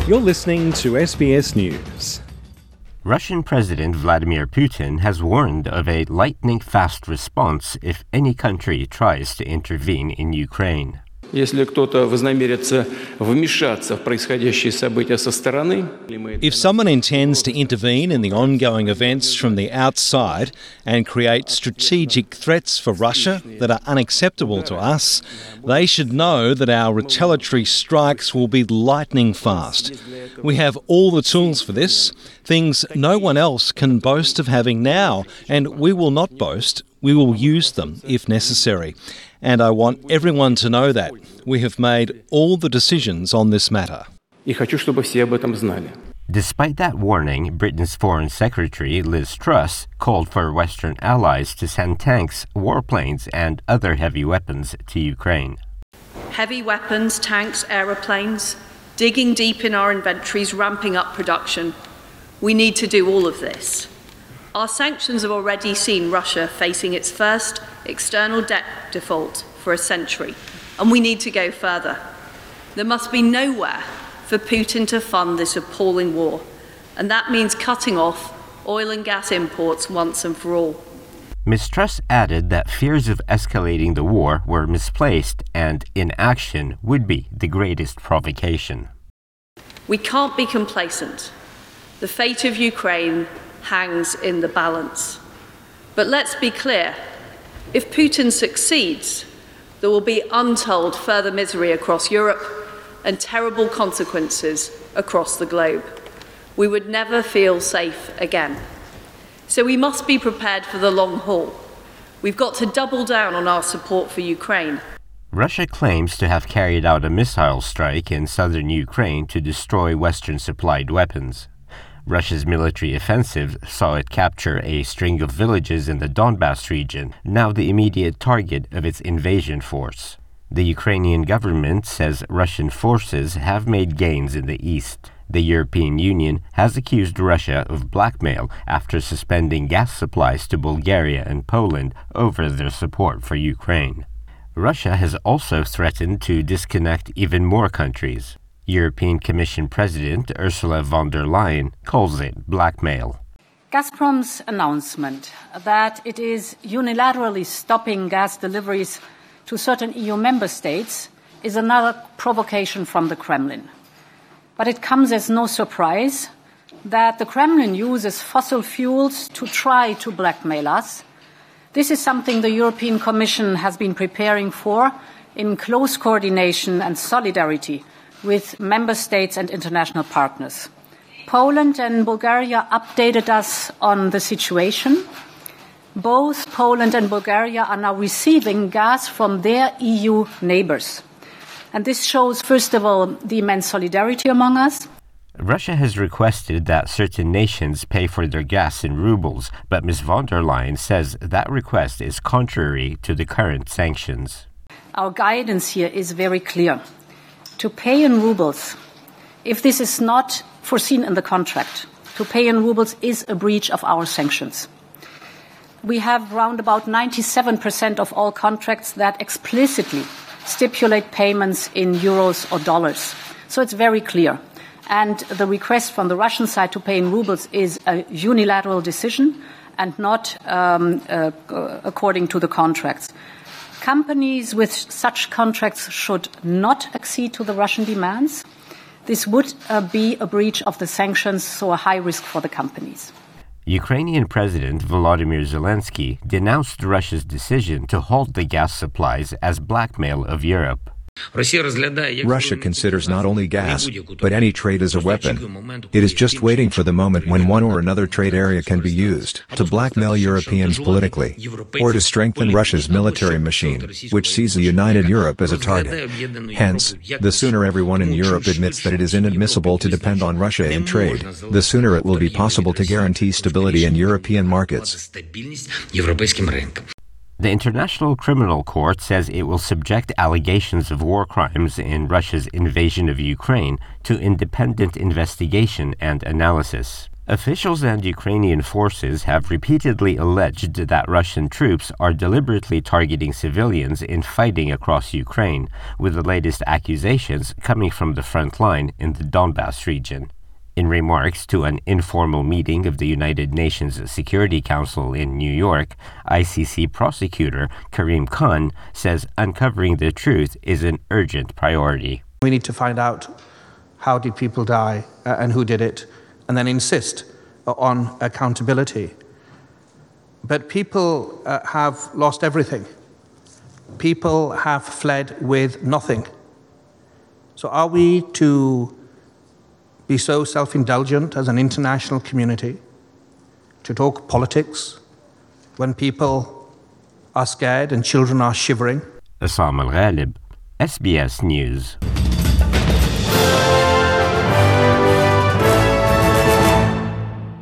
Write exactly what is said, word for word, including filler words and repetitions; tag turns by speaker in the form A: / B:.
A: You're listening to S B S News.
B: Russian President Vladimir Putin has warned of a lightning-fast response if any country tries to intervene in Ukraine.
C: Если кто-то вознамерится вмешаться в происходящие события со стороны,
A: If someone intends to intervene in the ongoing events from the outside and create strategic threats for Russia that are unacceptable to us, they should know that our retaliatory strikes will be lightning fast. We have all the tools for this, things no one else can boast of having now, and we will not boast, we will use them if necessary. And I want everyone to know that. We have made all the decisions on this matter.
C: и хочу, чтобы все об этом знали.
B: Despite that warning, Britain's Foreign Secretary Liz Truss called for Western allies to send tanks, warplanes, and other heavy weapons to Ukraine.
D: Heavy weapons, tanks, aeroplanes, digging deep in our inventories, ramping up production. We need to do all of this. Our sanctions have already seen Russia facing its first external debt default for a century, and we need to go further. There must be nowhere for Putin to fund this appalling war, and that means cutting off oil and gas imports once and for all.
B: Miz Truss added that fears of escalating the war were misplaced and inaction would be the greatest provocation.
D: We can't be complacent. The fate of Ukraine hangs in the balance. But let's be clear, if Putin succeeds, there will be untold further misery across Europe and terrible consequences across the globe. We would never feel safe again. So we must be prepared for the long haul. We've got to double down on our support for Ukraine.
B: Russia claims to have carried out a missile strike in southern Ukraine to destroy Western-supplied weapons. Russia's military offensive saw it capture a string of villages in the Donbas region, now the immediate target of its invasion force. The Ukrainian government says Russian forces have made gains in the east. The European Union has accused Russia of blackmail after suspending gas supplies to Bulgaria and Poland over their support for Ukraine. Russia has also threatened to disconnect even more countries. European Commission President Ursula von der Leyen calls it blackmail.
E: Gazprom's announcement that it is unilaterally stopping gas deliveries to certain E U member states is another provocation from the Kremlin. But it comes as no surprise that the Kremlin uses fossil fuels to try to blackmail us. This is something the European Commission has been preparing for in close coordination and solidarity with member states and international partners. Poland and Bulgaria updated us on the situation. Both Poland and Bulgaria are now receiving gas from their E U neighbors. And this shows, first of all, the immense solidarity among us.
B: Russia has requested that certain nations pay for their gas in rubles, but Miz von der Leyen says that request is contrary to the current sanctions.
E: Our guidance here is very clear. To pay in rubles, if this is not foreseen in the contract, to pay in rubles is a breach of our sanctions. We have around about ninety-seven percent of all contracts that explicitly stipulate payments in euros or dollars. So it's very clear. And the request from the Russian side to pay in rubles is a unilateral decision and not um, uh, according to the contracts. Companies with such contracts should not accede to the Russian demands. This would uh, be a breach of the sanctions, so a high risk for the companies.
B: Ukrainian President Volodymyr Zelensky denounced Russia's decision to halt the gas supplies as blackmail of Europe.
F: Russia considers not only gas, but any trade as a weapon. It is just waiting for the moment when one or another trade area can be used to blackmail Europeans politically, or to strengthen Russia's military machine, which sees a united Europe as a target. Hence, the sooner everyone in Europe admits that it is inadmissible to depend on Russia in trade, the sooner it will be possible to guarantee stability in European markets.
B: The International Criminal Court says it will subject allegations of war crimes in Russia's invasion of Ukraine to independent investigation and analysis. Officials and Ukrainian forces have repeatedly alleged that Russian troops are deliberately targeting civilians in fighting across Ukraine, with the latest accusations coming from the front line in the Donbas region. In remarks to an informal meeting of the United Nations Security Council in New York, I C C prosecutor Karim Khan says uncovering the truth is an urgent priority.
G: We need to find out how did people die uh, and who did it, and then insist on accountability. But people uh, have lost everything. People have fled with nothing. So are we to be so self-indulgent as an international community to talk politics when people are scared and children are shivering?
B: Assam Al-Ghalib, S B S News.